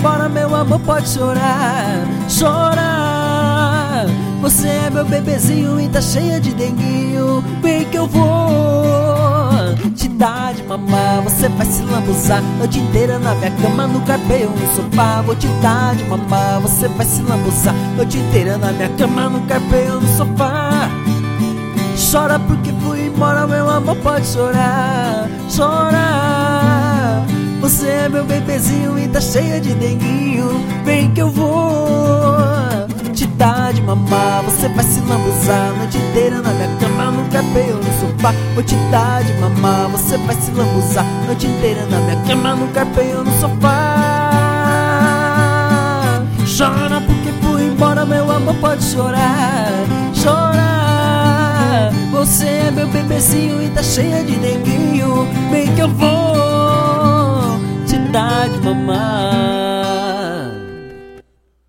embora, meu amor, pode chorar, chorar. Você é meu bebezinho e tá cheia de denguinho. Vem que eu vou te dar de mamar. Você vai se lambuzar noite inteira na minha cama, no carpeio, no sofá. Vou te dar de mamar. Você vai se lambuzar noite inteira na minha cama, no carpeio, no sofá. Chora porque fui embora, meu amor, pode chorar, chorar. Você é meu bebezinho e tá cheia de denguinho. Vem que eu vou te dar de mamar. Você vai se lambuzar a noite inteira na minha cama, no carpeio, no sofá. Vou te dar de mamar. Você vai se lambuzar a noite inteira na minha cama, no carpeio, no sofá. Chora porque fui embora, meu amor, pode chorar, chorar. Você é meu bebezinho e tá cheia de denguinho. Vem que eu vou te dar de mamar.